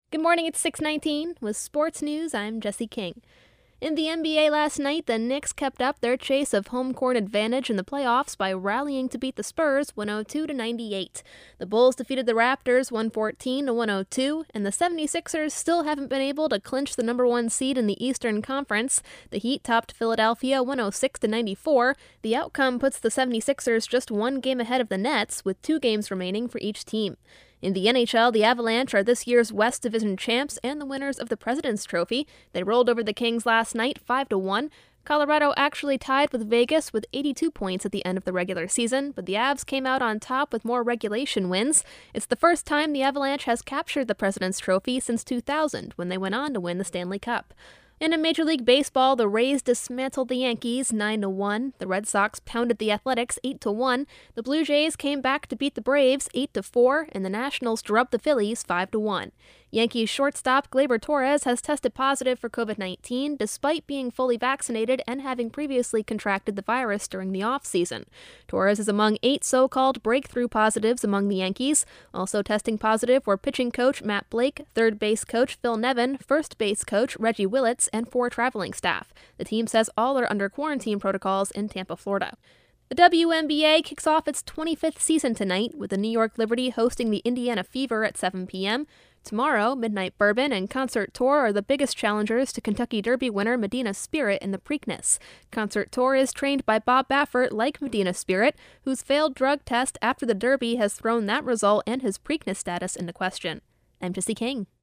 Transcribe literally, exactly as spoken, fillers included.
Good morning, it's six nineteen. With sports news, I'm Jesse King. In the N B A last night, the Knicks kept up their chase of home court advantage in the playoffs by rallying to beat the Spurs one oh two to ninety-eight. The Bulls defeated the Raptors one fourteen to one oh two, and the seventy-sixers still haven't been able to clinch the number one seed in the Eastern Conference. The Heat topped Philadelphia one oh six to ninety-four. The outcome puts the seventy-sixers just one game ahead of the Nets, with two games remaining for each team. In the N H L, the Avalanche are this year's West Division champs and the winners of the President's Trophy. They rolled over the Kings last night five to one. Colorado actually tied with Vegas with eighty-two points at the end of the regular season, but the Avs came out on top with more regulation wins. It's the first time the Avalanche has captured the President's Trophy since two thousand, when they went on to win the Stanley Cup. And in Major League Baseball, the Rays dismantled the Yankees nine to one. The Red Sox pounded the Athletics eight to one. The Blue Jays came back to beat the Braves eight to four, and the Nationals drubbed the Phillies five to one. Yankees shortstop Gleyber Torres has tested positive for covid nineteen despite being fully vaccinated and having previously contracted the virus during the offseason. Torres is among eight so-called breakthrough positives among the Yankees. Also testing positive were pitching coach Matt Blake, third base coach Phil Nevin, first base coach Reggie Willits, and four traveling staff. The team says all are under quarantine protocols in Tampa, Florida. The W N B A kicks off its twenty-fifth season tonight, with the New York Liberty hosting the Indiana Fever at seven p.m. Tomorrow, Midnight Bourbon and Concert Tour are the biggest challengers to Kentucky Derby winner Medina Spirit in the Preakness. Concert Tour is trained by Bob Baffert, like Medina Spirit, whose failed drug test after the Derby has thrown that result and his Preakness status into question. I'm Jesse King.